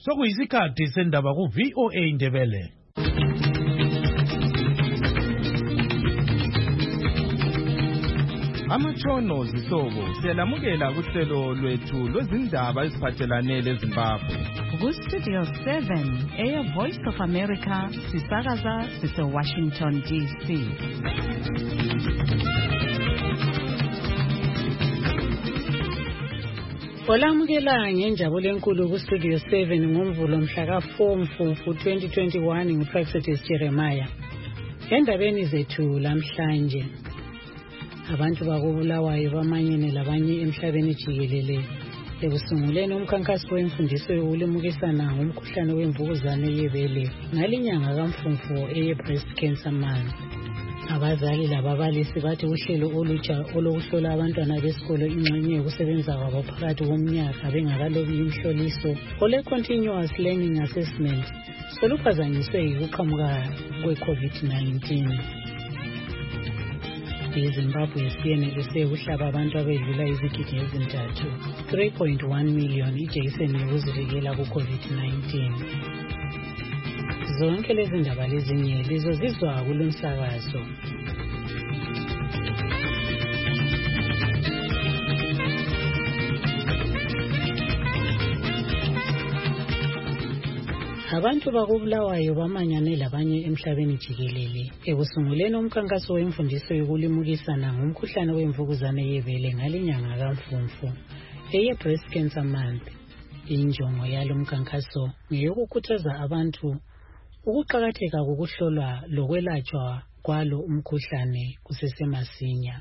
Sokuyisikhathi sendaba ku VOA Indebele. Amatshono zihlobo siyalamukela kuhlelo lwethu lwezindaba eziphathelane leZimbabwe. Studio 7 Voice of America sisakaza Washington DC. Olamukela ngenjabulo enkulu ku Studio 7 ngomvulo mhla ka4 Mfumfu 2021 nguProfessor Jeremiah. Endabeni zethu lamhlanje abantu bakubulawayo bamanyene labanye emhlabeni jikelele ekusunguleni umkhankaso wemfundiso yokulimukisana ngomkhuhlane wemvukuzane yebele ngalinyanga kaMfumfu eye-breast cancer month. Abazali lababalisi bathi uhlelo olutsha olokuhlola abantwana besikolo ingxenye yokusebenza kwabo phakathi komnyaka bengakalobi imhloliso ole-continuous learning assessment soluphazanyiswe yikuqhamuka kwe-COVID-19. iZimbabwe siyenelise ukuhlaba abantu abedlula izigidi ezintathu 3.1 million ijekiseni yokuzivikela ku-COVID-19. Zonke lezi ndaba lezinye lizozizwa kulomsakazo. Abantu bakubulawayo bamanyane labanye emhlabeni jikelele ekusunguleni umkhankaso wemfundiso yokulimukisana ngomkhuhlane wemvukuzane yebele ngalinyanga kaMfumfu eye-breast cancer month. Injongo yalo mkhankaso ngeyokukhuthaza abantu ukuqakatheka kokuhlolwa lokwelatshwa kwalo umkhuhlane kusesemasinya.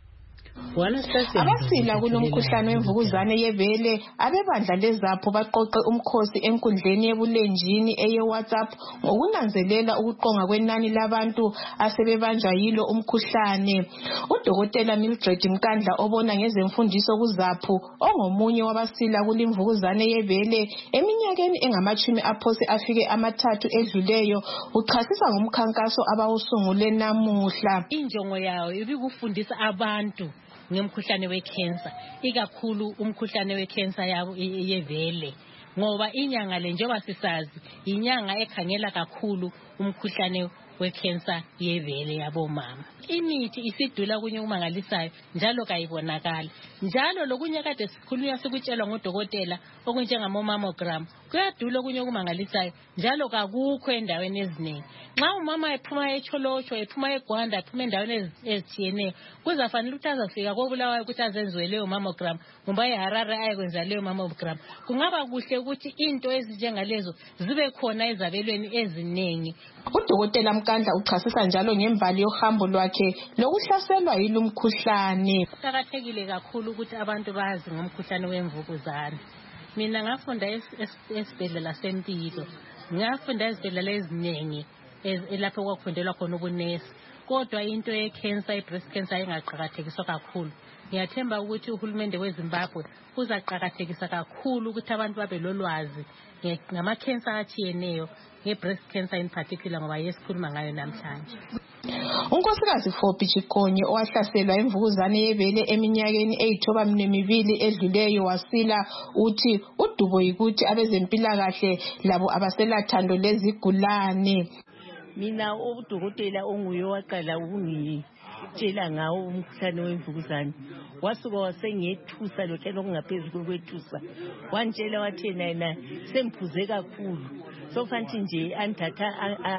Abasila kulomkhuhlane wemvukuzane yebele abebandla lezapho baqoqe umkhosi enkundleni yebulenjini eye-WhatsApp ngokunanzelela ukuqonga kwenani labantu asebebanjwa yilo umkhuhlane. Udokotela Mildred Mkandla obona ngezemfundiso kuzapho ongomunye wabasila kulimvukuzane yebele eminyakeni engamachumi aphose afike amathathu edluleyo uchasisa ngomkhankaso abawusungule namuhla. Injongo yawo ibikufundisa abantu ngemkhuhlane wecancer, ikakhulu umkhuhlane wecancer yebele, ngoba inyanga le njengoba sisazi inyanga ekhangela kakhulu umkhuhlane wecancer yebele yabomama. Imithi isidula kunye okumangalisayo njalo kayibonakala, njalo lokunye kade sikhulunywa sikutshelwa ngodokotela okunjengamammogram kuyadula kunye okumangalisayo njalo kakukho endaweni eziningi. Nxa umama ephuma eCholotsho, ephuma eGwanda, ephuma endaweni ezithiyeneyo, kuzafanele ukuthi azafika kobulawayo ukuthi azenziwe leyo mammogram, ngoba eHarare ayekwenza leyo mammogram. Kungaba kuhle ukuthi into ezinjengalezo zibe khona ezabelweni eziningi. Udokotela Mkandla uchasisa njalo ngembali yohambo lwakhe lokuhlaselwa yilo mkhuhlane. Kuqakathekile kakhulu ukuthi abantu bazi ngomkhuhlane wemvukuzane. Mina ngafunda esibhedlela sempilo, ngafunda ezibhedlela eziningi lapho kwakufundelwa khona ubunesi, kodwa into yecancer, breast cancer ingaqakathekiswa kakhulu. Ngiyathemba ukuthi uhulumende weZimbabwe uzaqakathekisa kakhulu ukuthi abantu babe lolwazi ngama-cancer atshiyeneyo, nge-breast cancer in particular ngoba yesikhuluma ngayo namhlanje. Unkosikazi Fobi Chikonye owahlaselwa imvukuzane yebele eminyakeni eyithoba-2 edluleyo wasila uthi udubo yikuthi abezempilakahle labo abaselathando lezigulane. Mina udokotela onguye waqala ukungitshela ngawo umkhuhlane wemvukuzane wasuka wasengethusa lokho okungaphezulu kwethusa, wantshela wathi yena semphuze kakhulu sofanthi nje anthatha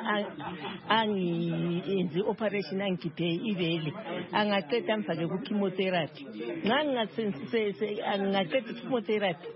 angiyenze operation angikhiphe ibele angaqeda amfake ku chemotherapy. Nxa ngingasensise angaqeda chemotherapy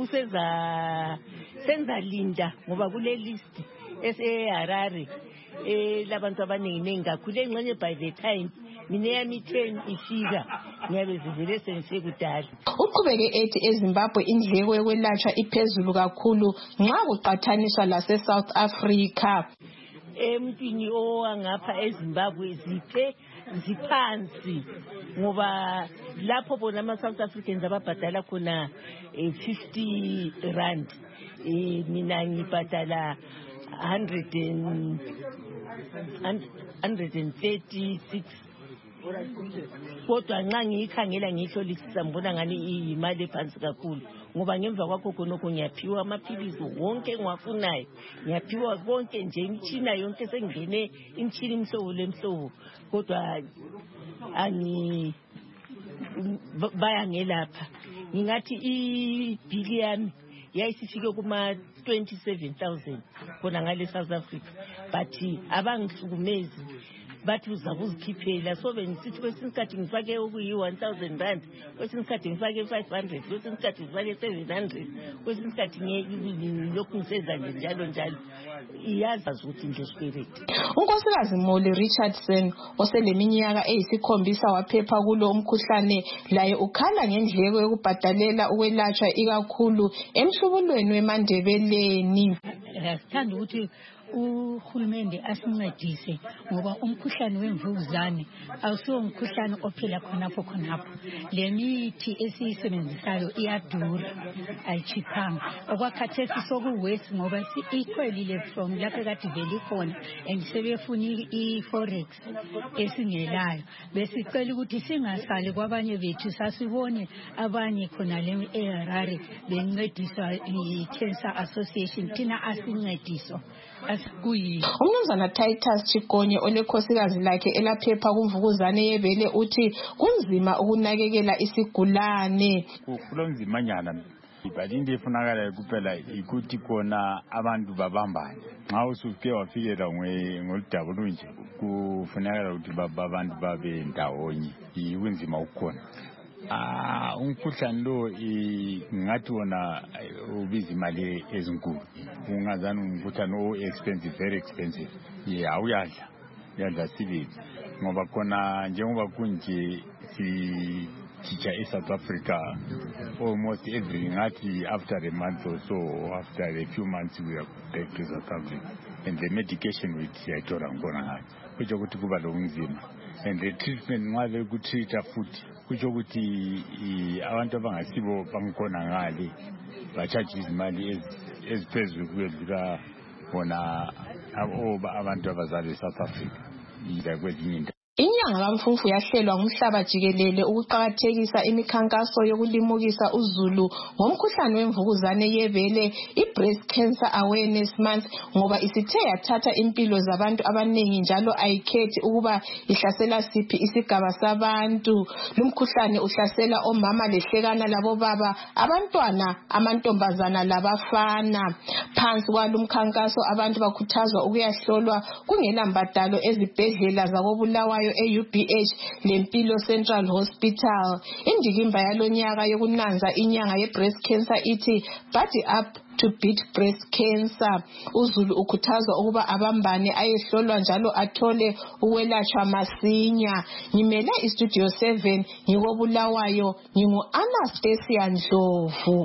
senza linda ngoba kule list eseHarare labantu abaningi kakhulu engxenye by the time mina yami 10 ifika ngiyabe zivele sengisekudala. Uqhubeke ethi eZimbabwe indleko yokwelatshwa iphezulu kakhulu nxa kuqathaniswa lase-South Africa. Emntwini owangapha eZimbabwe ziphansi ngoba lapho bona ama-South Africans ababhadala khona 50 rand, mina ngibhadala 136 kodwa nxa ngiyikhangela ngihlolisisa ngibona ngani imali ephansi kakhulu ngoba ngemva kwakho khonokho ngiyaphiwa amaphilisi wonke engiwafunayo, ngiyaphiwa konke nje, imitshina yonke sengingene imitshina imihlobo lemihlobo, kodwa bayangelapha. Ngingathi ibhili yami yayisifike kuma-27,000 khona ngale South Africa, but abangihlukumezi bathi uzakuzikhiphela. So bengisithi kwesinye isikhathi ngifake okuyi-1,000 rand, kwesinye isikhathi ngifake 500, kwesinye isikhathi ngifake 700, kwesinye isikhathi lokhu ngisenza nje njalo. Iyazazi ukuthi nje sikweleti. uNkosikazi Molly Richardson oseleminyaka eyisikhombisa waphepha kulo umkhuhlane laye ukhala ngendleko yokubhadalela ukwelatshwa ikakhulu emhlubulweni weMandebeleni. Sithanda ukuthi uhulumende asincedise ngoba umkhuhlane wemvukuzane awusiwo umkhuhlane ophela khonapho. Le mithi esiyisebenzisayo iyadura, ayichiphanga. Okwakhathesi sokuwesi ngoba ikhwelile from lapho kade vele ikhona and sebefuna i-forex esingelayo. Besicela ukuthi singasali kwabanye bethu, sasibone abanye khona le eHarare bencediswa i-Cancer Association, thina asincediso. Umnumzana Titus Chigonye olekhosikazi lakhe elaphepha kumvukuzane yebele uthi kunzima ukunakekela isigulane. Kulonzimanyana ibhalinde efunakala kuphela ikuthi khona abantu babambane. Nxa usuke wafikela ngoludaba olunje kufunakala ukuthi abantu babe ndawonye, ikunzima ukukhona. Umkhuhlane lo ngathi wona ubiza imali ezinkulu. Ungazani umkhuhlane expensive, very expensive. Awuyadla sibili ngoba khona njengoba kunje teacher eSouth Africa almost every ngathi after a month or so, after a few months we are back to South Africa, and the medication we siyayithola ngibona ngayo kutsho ukuthi kuba lokunzima, and the treatment nxa bekutreata futhi kutsho ukuthi abantu abangasibo bangikhona ngale bachaje izimali eziphezulu kuyedlula bona abantu abazali eSouth Africa ila kwezinye indawo. Inyanga kaMfumfu yahlelwa ngumhlaba jikelele ukuqhakathekisa imikhankaso yokulimukisa uzulu ngomkhuhlane wemvukuzane yebele, i-Breast Cancer Awareness Month, ngoba isithe yathatha impilo zabantu abaningi njalo ayikhethi ukuba ihlasela siphi isigaba sabantu. Lumkhuhlane uhlasela omama lehlekana labobaba, abantwana, amantombazana labafana. Phansi kwalumkhankaso abantu bakhuthazwa ukuyahlolwa kungela mbadalo ezibhedlela zakobulawayo e-UBH lempilo Central Hospital. Indikimba yalonyaka yokunanza inyanga ye-breast cancer ithi Body Up to Beat Breast Cancer. Uzulu ukhuthazwa ukuba abambane ayehlolwa njalo athole ukwelatshwa masinya. Ngimele iStudio 7 ngikobulawayo, ngingu-Anastasia Ndlovu.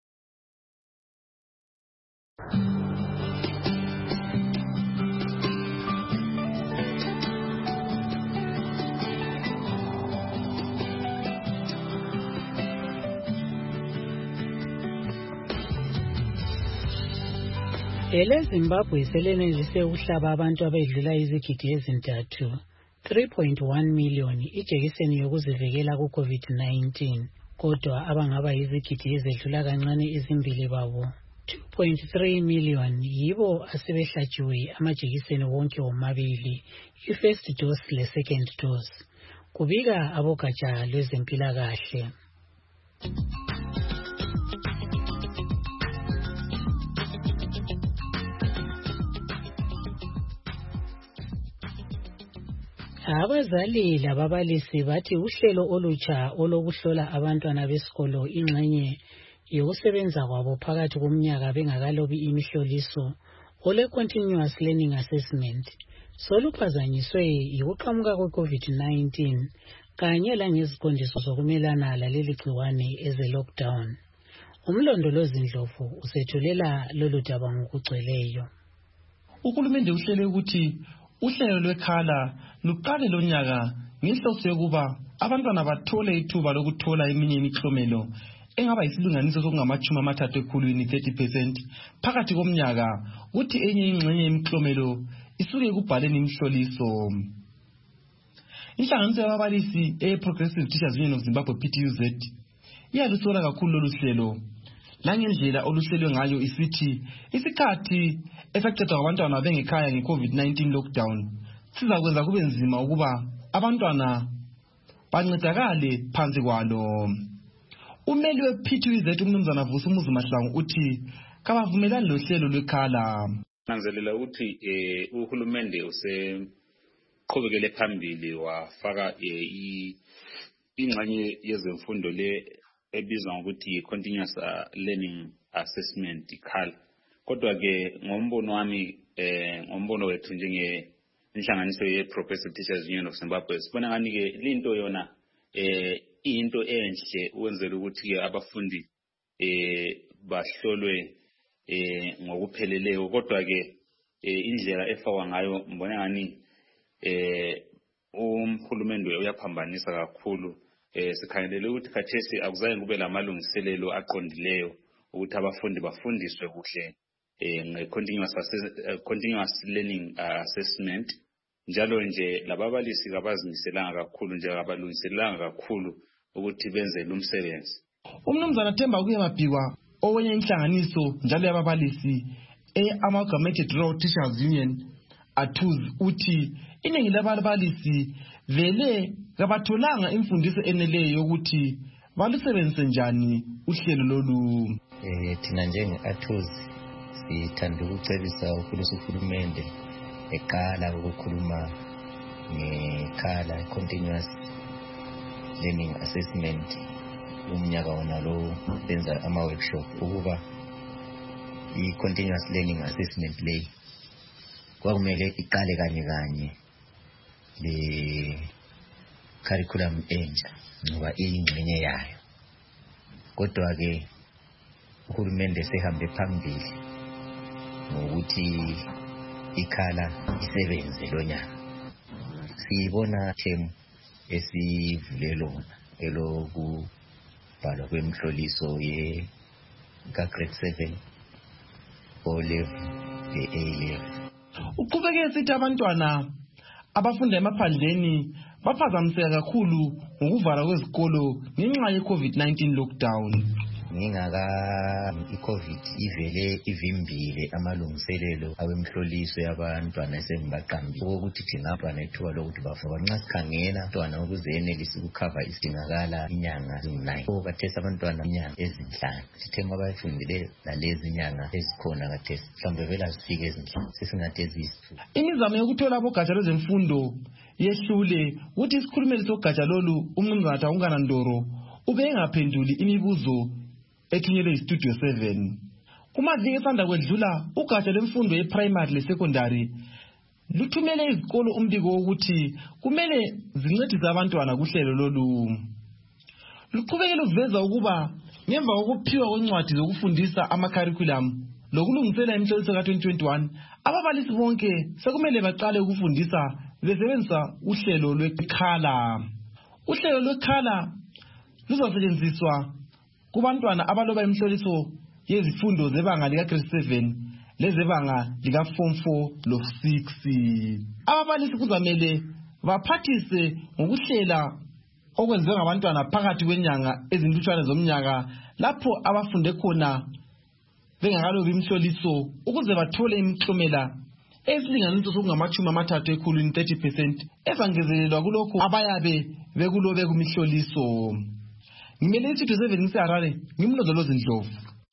EleZimbabwe selenelise ukuhlaba abantu abedlula izigidi ezintathu 3.1 million ijekiseni yokuzivikela ku-COVID-19, kodwa abangaba izigidi ezedlula kancane ezimbili babo 2.3 million yibo asebehlatshiwe amajekiseni wonke womabili, i-first dose le-second dose, kubika abogatsha lwezempilakahle. Abazali lababalisi bathi uhlelo olutsha olokuhlola abantwana besikolo ingxenye yokusebenza kwabo phakathi komnyaka bengakalobi imihloliso ole continuous learning assessment soluphazanyiswe yikuqhamuka kwe-COVID-19 kanye langeziqondiso zokumelana laleli gciwane eze-lockdown. Umlondolozi Ndlovu usethulela lolu daba ngokugcweleyo. Uhulumende uhlele ukuthi uhlelo lwekhala luqale lonyaka ngenhloso yokuba abantwana bathole ithuba lokuthola eminye imiklomelo engaba yisilinganiso sokungama-30 ekhulwini 30% phakathi komnyaka, uthi enye ingxenye yemiklomelo isuke ekubhaleni imihloliso. inhlanganiso yababalisi Progressive Teachers Union of Zimbabwe PTUZ iyalusola kakhulu lolu hlelo langendlela oluhlelwe ngayo isithi isikhathi esaqedwa abantwana bengekhaya ngeCovid-19 lockdown sizakwenza kube nzima ukuba abantwana bancedakale phansi kwalo. Umeli wePTUZ umnumzana Vusumuzi Mahlangu uthi kabavumelani lohlelo lwekhala. Nanzelela ukuthi uhulumende useqhubekele phambili wafaka ingxenye yezemfundo le ebizwa ngokuthi continuous learning assessment ikhala. Kodwa ke ngombono wami ngombono wethu njenge inhlanganiso ye-Progressive Teachers Union of Zimbabwe sibona ngani ke linto yona into enhle ukwenzela ukuthi ke abafundi bahlolwe ngokupheleleyo. Kodwa ke indlela efakwa ngayo mbona ngani umhulumende uyaphambanisa kakhulu. Sikhangelele ukuthi khathesi akuzaye kube lamalungiselelo aqondileyo ukuthi abafundi bafundiswe kuhle continuous learning assessment. Njalo nje lababalisi kabazimiselanga kakhulu nje abalungiselanga kakhulu ukuthi benze lumsebenzi. Umnumzana Themba Kuyamabhikwa owenye inhlanganiso njalo yababalisi Amalgamated Rural Teachers Union ATUZ uthi iningi lababalisi vele kabatholanga imfundiso eneleyo ukuthi balusebenzise njani uhlelo lolu. Thina njenge ATUZ sithanda ukucebisa uhulumende ekhala ukukhuluma ngekhala continuous learning assessment umnyaka wona lo benza ama-workshop ukuba i-continuous learning assessment le kwakumele iqale kanye le-curriculum entsha ngoba iyingxenye yayo. Kodwa-ke uhulumende sehambe phambili ngokuthi ikhala isebenze lo nyaka. Siyibona themu esivule lona elokubhalwa kwemhloliso ka-grade 7 O-level le-A level. Uqhubeke esithi abantwana abafunda emaphandleni baphazamiseka kakhulu ngokuvalwa kwezikolo ngenxa ye-COVID-19 lockdown. I-COVID ivele ivimbile amalungiselelo awemhloliso yabantwana esembaqambile ukuthi thina abantwana ithuba lokuthi bafunda nxa sikhangela abantwana ukuze yenelise ukukhava isidingakala inyanga ezingu-9 kathesi abantwana inyanga ezinhlanu sithemba abayifundileyo nalezi inyanga ezikhona kathesi mhlawumbe vele azifike ezinhlanu sesingathi eziyisithupha. Imizamo yokuthola abogatsha lwezemfundo yehlule ukuthi isikhulumeli sogatsha lolu umnumzana Taungana Ndoro ube engaphenduli imibuzo ethunyelwe iStudio 7. Kumaviki esanda kwedlula ugatsha lwemfundo ye-primary le-secondary luthumele izikolo umbiko wokuthi kumele zincedise abantwana kuhlelo lolu. Luqhubeke luveza ukuba ngemva kokuphiwa kwencwadi zokufundisa ama-curriculum lokulungisela imihloliso ka-2021 ababalisi bonke sekumele baqale ukufundisa besebenzisa uhlelo lwekhala. Uhlelo lwekhala luzosetshenziswa kubantwana abaloba imihloliso yezifundo zebanga lika-grade 7 lezebanga lika-form 4 lo-6. Ababalisi kuzamele baphathise ngokuhlela okwenziwe ngabantwana phakathi kwenyanga ezinhlutshwane zomnyaka lapho abafunde khona bengakalobi imihloliso ukuze bathole imiklomela esilinganiso sokungama-30 ekhulwini 30% ezangezelelwa kulokho abayabe bekulobe kumihloliso. Ngimele iStudio 7 ngiseHarare ngimlondolozi Ndlovu.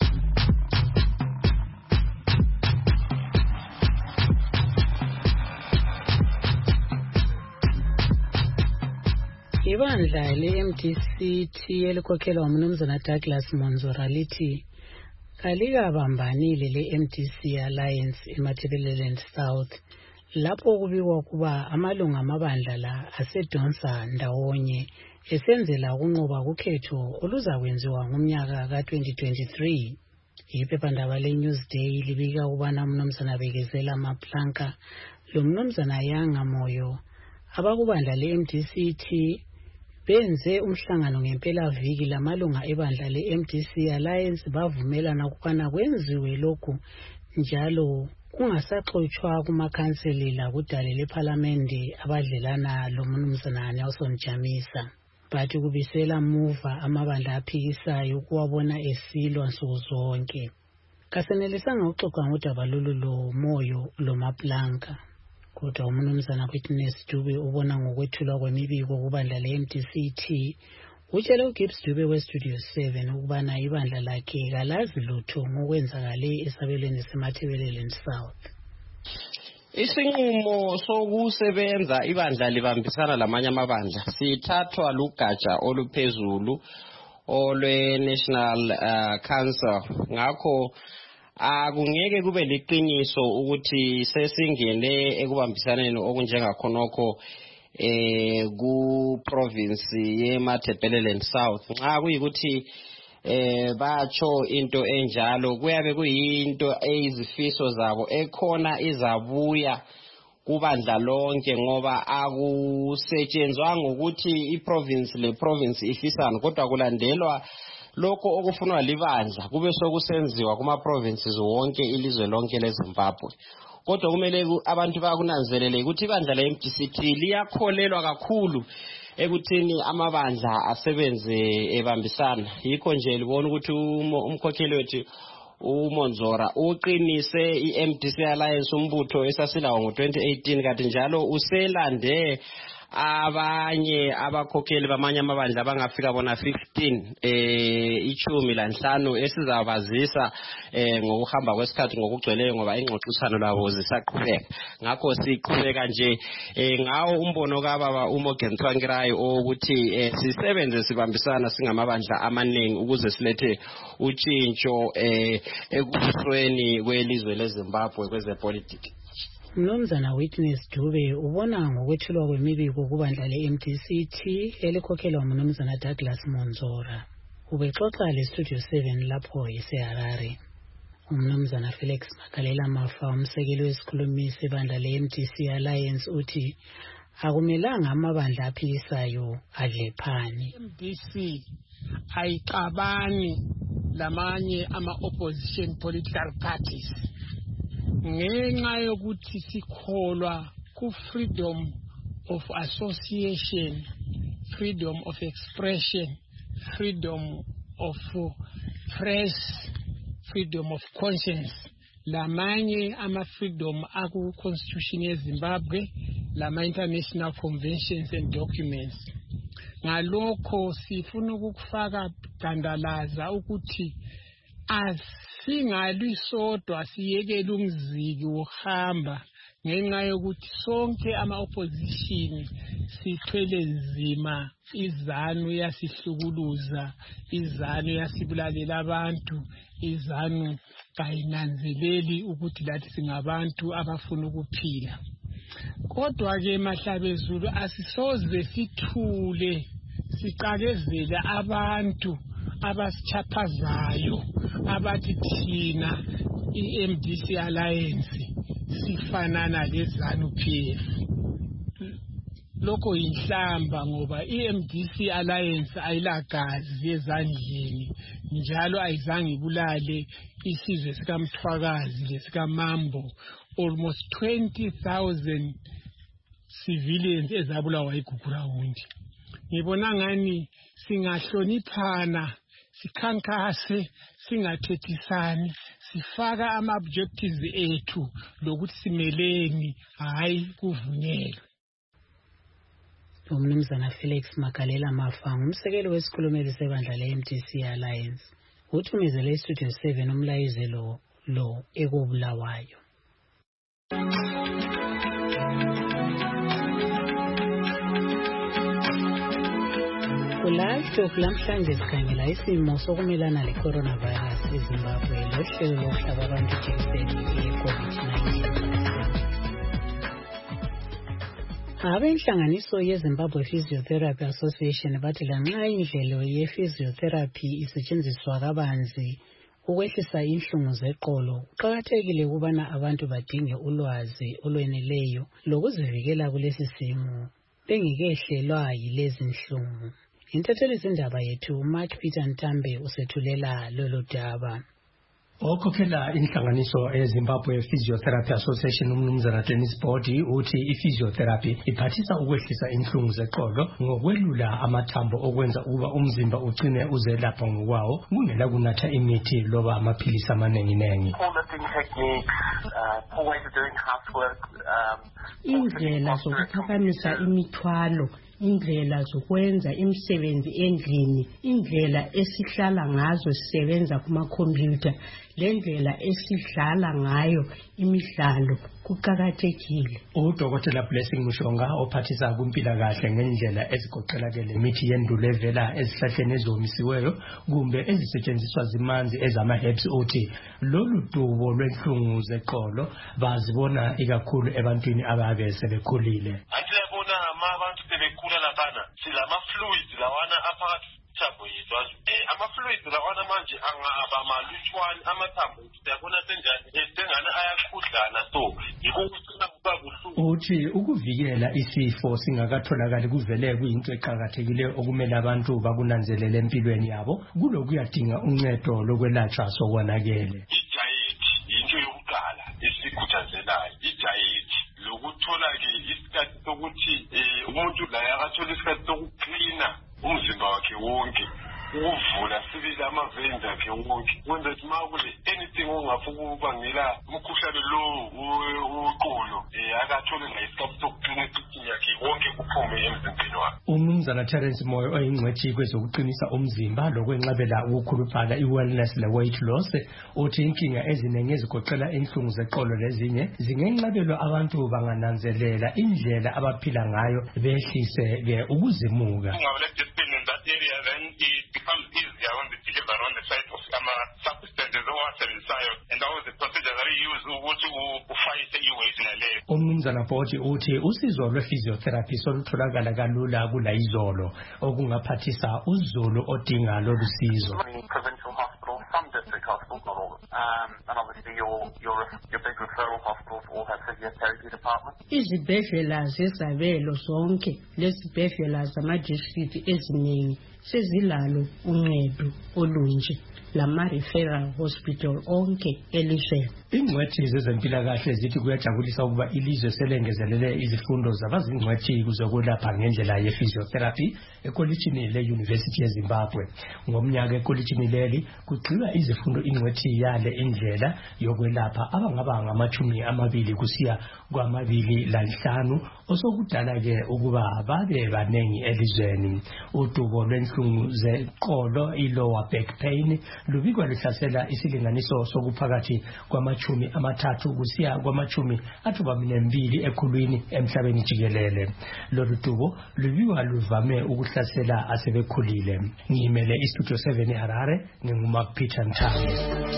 Ibandla le-MDC elikhokhelwa umnumzana Douglas Monzora lithi kalikabambanile le-MDC Alliance eMatabeleland South lapho kubikwa kuba amalunga amabandla la asedonsa ndawonye esenzela ukunqoba kukhetho oluzakwenziwa ngomnyaka ka-2023. Iphephandaba le-Newsday libika ukubana umnumzana Bekezela Maplanka lomnumzana Yanga Moyo abakubandla le-MDC benze umhlangano ngempela viki lamalunga ebandla le-MDC Alliance bavumelana ukubana kwenziwe lokhu njalo kungasaxoxwa kumakhanselela kudale lephalamende abadlelana loMnumzana Nelson Chamisa, but kubisela muva amabandla aphikisayo ukuwabona esilwa nsuku zonke. Kasenelisanga ukuxoxa ngodaba lolu lomoyo loMaplanka, kodwa uMnumzana Witness Dube ubona ngokwethulwa kwemibiko kubandla le-MDC-T utshele uGibbs Dube weStudio 7 ukubana ibandla lakhe kalazi lutho ngokwenzakale esabelweni seMathebeleland South. Isinqumo sokusebenza ibandla libambisana lamanye amabandla sithathwa lugatsha oluphezulu olwe-National Council. Ngakho akungeke kube liqiniso ukuthi sesingene ekubambisaneni okunjengakhonokho ku province yeMathebeleland South. Nxa kuyikuthi batsho into enjalo kuyabe kuyinto eyizifiso zabo ekhona izabuya kubandla lonke, ngoba akusetshenzwanga ukuthi iprovince le province ifisana, kodwa kulandelwa lokho okufunwa libandla kube sokusenziwa kuma provinces wonke ilizwe lonke leZimbabwe. Kodwa kumele abantu bakunanzelele ukuthi ibandla le-MDC-T liyakholelwa kakhulu ekuthini amabandla asebenze ebambisana. Yikho nje libona ukuthi umkhokheli wethu uMonzora uqinise i-MDC Alliance, umbutho esasilawo ngo-2018, kanti njalo uselande abanye abakhokheli bamanye amabandla abangafika bona 15 15 esizabazisa ngokuhamba kwesikhathi ngokugcweleyo, ngoba ingxoxisano labo zisaqhubeka. Ngakho siqhubeka nje ngawo umbono kababa uMorgan Tsvangirai ukuthi sisebenze sibambisana singamabandla amaningi ukuze silethe utshintsho ekubusweni kwelizwe leZimbabwe kwezepolitiki. Mnumzana Witness Dube ubona ngokwethulwa kwemibiko kubandla le-MDC-T elikhokhelwa uMnumzana Douglas Monzora. Ubexoxa leStudio 7 lapho eseHarare. uMnumzana Felix Makalela Mafa, umsekeli wesikhulumi sebandla le-MDC Alliance, uthi akumelanga amabandla aphikisayo adlephani. MDC ayixabani lamanye ama-opposition political parties ngenxa yokuthi sikholwa ku-freedom of association, freedom of expression, freedom of press, freedom of conscience. Lamanye ama-freedom aku-constitution yeZimbabwe, lama-international conventions and documents. Ngalokho sifuna ukufaka dandalaza ukuthi asingalwisodwa siyekele umziki wohamba ngenxa yokuthi sonke ama-opposition sithwele nzima, izanu yasihlukuluza, izanu yasibulalela abantu, izanu kayinanzeleli ukuthi lathi singabantu abafuna ukuphila. Kodwa-ke Mahlabezulu asisoze sithule siqakezele abantu abasichaphazayo abathi thina i-MDC Alliance sifanana leZANU-PF. Lokho yinhlamba ngoba i-MDC Alliance ayilagazi ezandleni, njalo ayizange ibulale isizwe sikaMthwakazi lesikaMambo. Almost 20,000 civilians ezabulawa iGugurawundi. Ngibona ngani singahloniphana, sikhankase, singathethisani, sifaka ama-objectives ethu lokuthi simeleni, hayi kuvunyelwe. uMnumzana Felix Makalela Mafa, umsekeli wesikhulumeli sebandla le-MDC Alliance, uthumezele iStudio 7 umlayezelo lo ekubulawayo. Kulapho kulamhlanje sikhangela isimo sokumelana le-coronavirus eZimbabwe lohlelo lokuhlaba abantu ijekiseni ye-COVID-19. Abenhlanganiso yeZimbabwe Physiotherapy Association bathi lanxa indlela ye-physiotherapy isetshenziswa kabanzi ukwehlisa inhlungu zeqolo, kuqakathekile ukubana abantu badinge ulwazi olweneleyo lokuzivikela kulesi simo bengikehlelwa yilezi inhlungu. Intatheli zindaba yethu Mark Peter Ntambe usethulela lolu daba. Okhokhela inhlanganiso eZimbabwe Physiotherapy Association umnumzana Dennis Body uthi i-physiotherapy iphathisa ukwehlisa inhlungu zeqolo ngokwelula amathambo okwenza ukuba umzimba ugcine uzelapha ngokwawo kungela kunatha imithi loba amaphilisi amaningi. Indlela zokuphakamisa imithwalo, indlela zokwenza imisebenzi endlini, indlela esihlala ngazo sisebenza kuma-computer, lendlela esidlala ngayo imidlalo kuqakathekile. Udokotela Blessing Mushonga ophathisa kumpilakahle ngendlela ezigoqela lemithi yendulo evela ezihlahleni ezomisiweyo kumbe ezisetshenziswa zimanzi ezama-herbs uthi lolu dubo lwenhlungu zeqolo bazibona ikakhulu ebantwini ababe sebekhulile. Abantu sebekhula laphana silama-fluids lawana aphakathi kwethambo yethu ama-fluids lawana manje angaba malutshwane amathambo siyabona senjani sengane ayakhudlana so yikho kucina kuba buhlungu. Uthi ukuvikela isifo singakatholakali kuvele kuyinto eqakathekileyo okumele abantu bakunanzelele empilweni yabo kulokuyadinga uncedo lokwelatshwa sokwanakele. Idiet yinto yokuqala esikhuthazelayo, idiet lokuthola-ke isikhathi sokuthi umuntu la akathola isikhathi sokuklina umzimba wakhe wonke, ukuvula sibili ama-veins akhe wonke kwenza ukuthi ma kule anything ongafuna ukubangela umkhuhlane lo weqolo akathole la isikhathi sokuklina iqini yakhe wonke kuphume emzimbeni wakhe. Umnumzana Terence Moyo oyingcwethi kwezokuqinisa umzimba lokwenqabela ukukhuluphala i-wellness le-weight loss uthi inkinga eziningi ezigoqela inhlungu zeqolo lezinye zingenqabelwa abantu bangananzelela indlela abaphila ngayo behlise-ke ukuzimuka. Then it becomes easier when they deliver on the side of substances owasebenzisayo and that was the procedure that we use ukuthi ufayise i-weight naleyo. Umnumzana Boti uthi usizo lwe-physiotherapy solutholakala kalula kulayizolo okungaphathisa uzulu odinga lolu sizo. Provincial hospitals, some district hospitals, not all. And obviously your big referral hospitals all have physiotherapy departments. Izibhedlela zezabelo zonke lezibhedlela zama-district eziningi sezilalo uncedo olunje lama-referral hospital onke elizweni. Ingcwethi zezempilakahle zithi kuyajabulisa ukuba ilizwe selengezelele izifundo zabazingcwethi kuzokwelapha ngendlela ye-physiotherapy ekolitshini le-University yeZimbabwe. Ngomnyaka ekolitshini leli kugqiba izifundo ingcwethi yale indlela yokwelapha abangaba ngama-20 kusiya kwama-25 osokudala-ke ukuba babe banengi elizweni. Udubo lwenhlungu zeqolo i-lower back pain lubikwa luhlasela isilinganiso sokuphakathi kwama-30 kusiya kwama-32 ekhulwini emhlabeni jikelele. Lolu dubo lubikwa luvame ukuhlasela asebekhulile. Ngimele iStudio 7 eHarare, nginguMark Peter Nthabi.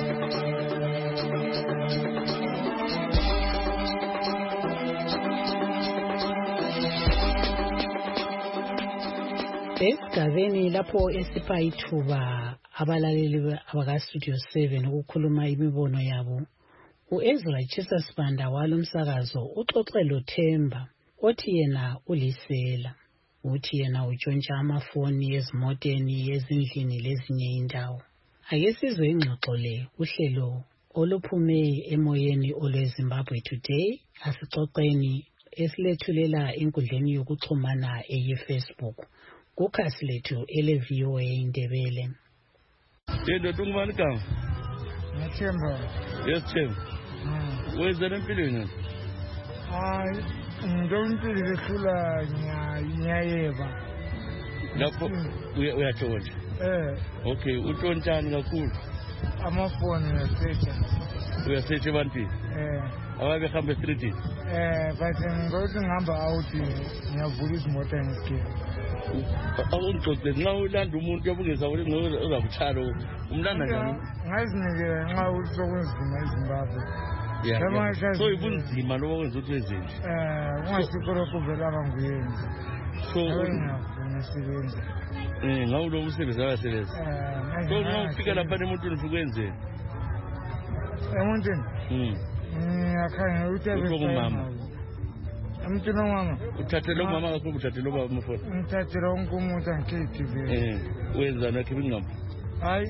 Esigabeni lapho esipha ithuba abalaleli abakaStudio 7 ukukhuluma imibono yabo, uEzra Chisasibanda walomsakazo uxoxe loThemba othi yena ulisela, uthi yena utshontsha amafoni ezimoteni ezindlini lezinye indawo. Ake sizwe ingxoxo le uhlelo oluphume emoyeni olweZimbabwe Today asixoxeni esilethulela enkundleni yokuxhumana eyeFacebook kukhasi lethu ele-VOA Indebele. Yendo tungumani kama? Nathemba. Yes, Themba. Wenzani empilweni? Hayi, ngempilo lehlula ngiyayeba. Lapho uyatshontsha. Okay, utshontshani kakhulu? Amafoni uyasearcha. Uyasearcha ebantwini? Ababehamba estreetini? But ngokuthi ngihamba out ngiyavula izimoto ngesikhathi. Awungixoxe nxa ulanda umuntu yabungeza ukuthi uzakuthalo umlanda njani? Ngazinikela nxa usokunzima eZimbabwe. So ibunzima lobo kwenza ukuthi wezenje. Ungasikho lokho vele abanguyenzi. So ngiyasebenza. Ngawu lo umsebenzi akasebenza. So nxa ufika lapha emuntwini ufukwenzeni? Emuntwini? Ngiyakhangela ukuthi abesayimama. Emntwini wamama. Uthathele umama kakhulu uthathele ubaba umfowethu. Ngithathele wonke umuntu angikhethi vele. Wenza nakhe ingqondo. Hayi,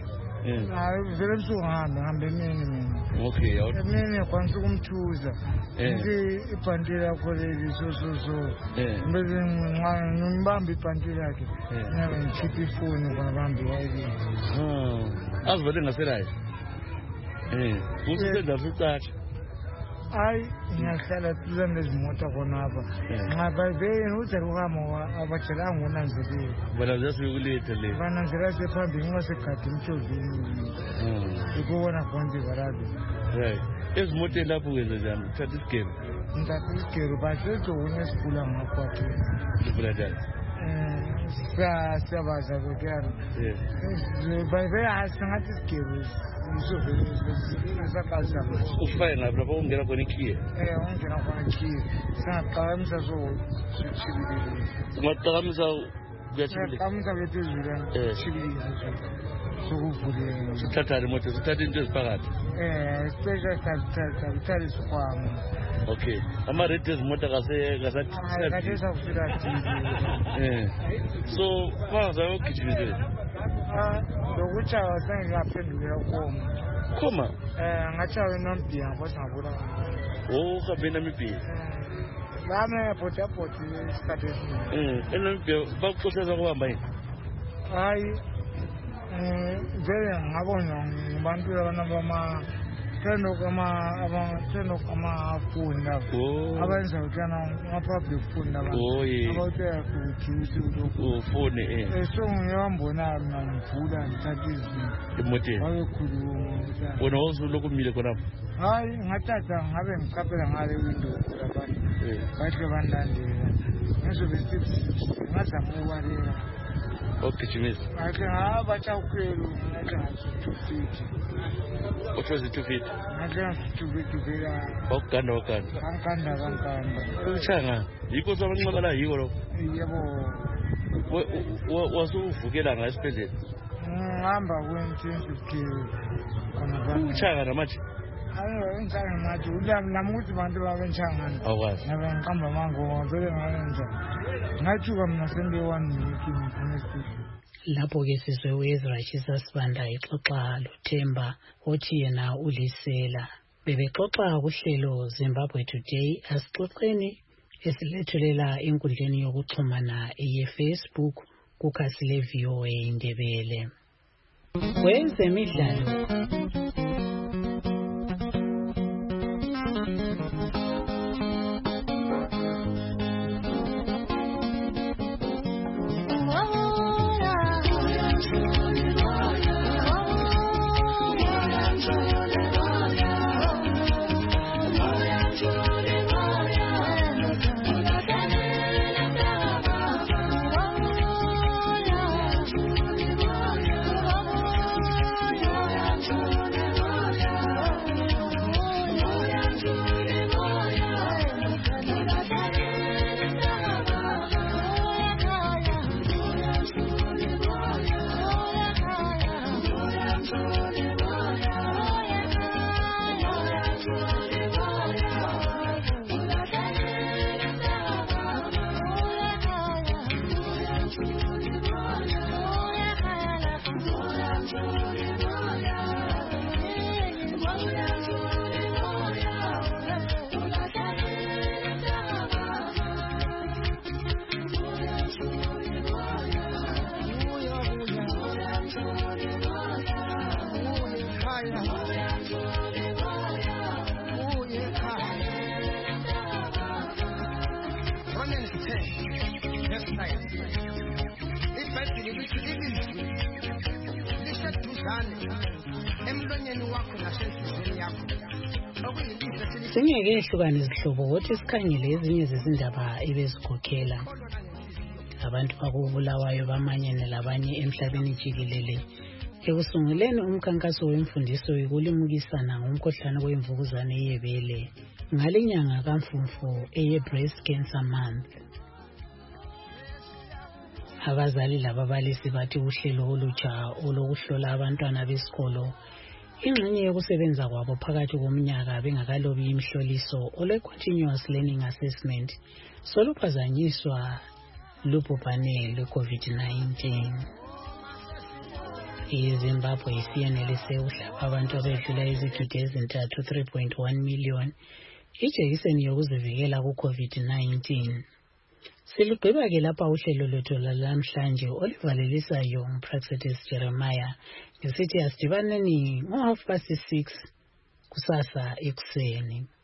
vele ebusuku ngihambe emini mina. Okay, emini ngikwanisa ukumthuza ngithi ibhanti lakho leli so bese ngibamba ibhanti lakhe ngabe ngikhipha ifoni ngabamba iwayini. Azivele ngaselayo usebenza futhi hayi ngiyahlala duzane nezimoto khonapha nxa bayibeyeni uthi ukuhamba abatshelanga unanzelile bona ziyasikuletha le bananzela sephambili ngasekhathi emshovini ikubona khonje barabi right ezimoteni lapho kwenza njani uthatha isigero ngithatha isigero basezona esikhula ngakwakhe sivula njani siyabaza bekuyani bayibeyasi ngathi isigero ufike ngapha lapho ungena khona ikhiye ungena khona ikhiye singaqakamisa sochibilile ungaqakamisa kuyaqakamisa phezulu chibilile sokuvuleka sithatha imoto sithatha into eziphakathi special capital isikhwama. Okay, ama-rate ezimoto kasathi sakufika so bangazayo ugijimisele lokutshaywa sengingaphendukela khoma ngatshaywa eNamibia ngoba ngabula uhambe eNamibia lami ebhodabhodi isikhathi esiningi eNamibia bakuxosheza kuhamba yini hayi vele ngabona ngabantu amafoni labo abenza ukuyana ama-public phone abafoni so ngiyabambona mina ngivula ngithatha izinto emoteni babekhuluma wona wawusulokhu umile khonapho hayi ngathatha ngabe ngiqaphela ngale window abantu bahle bandilandela ngizobe ngazama ukubaleka ogijimisa ngahle batshawukhwelu ngahle ngasi-250 othoza i-250 ngahle ngasi-250 vela wakuganda kankanda utshanga yikho sabancabala yiko lokho yebo wasuvukela nga esibhedlela ngihamba kwe-1050 utshanga namathi ngitshanga mathi nami ukuthi bantu babentshangani ngabe ngiqamba amangoma vele ngabenza ngathuka mina sendiyi-1 minute ngiphumesibhedlela. Lapho-ke sizwe u-Ezra Chisa Sibanda exoxa loThemba othi yena ulisela bebexoxa kuhlelo Zimbabwe Today. Asixoxeni esilethulela enkundleni yokuxhumana ye-Facebook kukhasi le-VOA Indebele. Kwezemidlalo Singeke ehlukane izihlobo ukuthi sikhangele ezinye zezindaba ebezikhokhela abantu bakubulawayo bamanyene labanye emhlabeni jikelele ekusunguleni umkhankaso wemfundiso yokulimukisana ngomkhuhlane wemvukuzane yebele ngalinyanga kaMfumfu eye-Breast Cancer Month. Abazali lababalisi bathi uhlelo olutsha olokuhlola abantwana besikolo ingxenye yokusebenza kwabo phakathi komnyaka bengakalobi imhloliso ole-Continuous Learning Assessment soluphazanyiswa lubhubhane lwe-COVID-19. ukuthi iZimbabwe isiyenelise uhlaba abantu abedlula izigidi ezintathu 3.1 million ijekiseni yokuzivikela ku-COVID-19. Silugqiba-ke lapha uhlelo lwethu lalamhlanje olivalelisayo uMpraxedes Jeremiah ngisithi asidibaneni ngo-6:30 kusasa ekuseni.